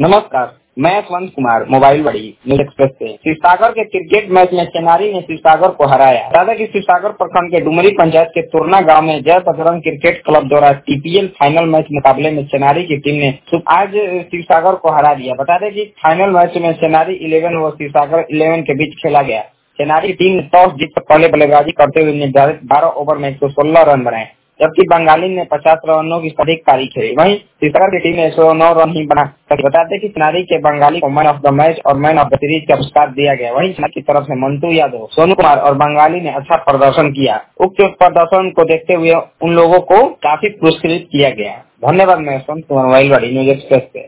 नमस्कार, मैं यशवंत कुमार मोबाइल बड़ी न्यूज एक्सप्रेस से। शिवसागर के क्रिकेट मैच में चेनारी ने शिवसागर को हराया। दादा की शिवसागर प्रखंड के डुमरी पंचायत के तुरना गांव में जय बजरंग क्रिकेट क्लब द्वारा टीपीएल फाइनल मैच मुकाबले में चेनारी की टीम ने आज शिवसागर को हरा दिया। बता दें कि फाइनल मैच में चेनारी 11 व शिवसागर 11 के बीच खेला गया। चेनारी टीम ने टॉस जीतकर पहले बल्लेबाजी करते हुए निर्धारित 12 ओवर में 116 रन बनाए, जबकि बंगाली ने 50 रनों की अधिक पारी खेली। वहीं शिवसागर की टीम ने 109 रन ही बना। बताते कि चेनारी के बंगाली को मैन ऑफ द मैच और मैन ऑफ द सीरीज का पुरस्कार दिया गया। वहीं चेनारी की तरफ से मंटू यादव, सोनू कुमार और बंगाली ने अच्छा प्रदर्शन किया। उक्त प्रदर्शन को देखते हुए उन लोगों को काफी पुरस्कृत किया गया। धन्यवाद। मैं यशवंत कुमार मोबाइल बड़ी न्यूज एक्सप्रेस से।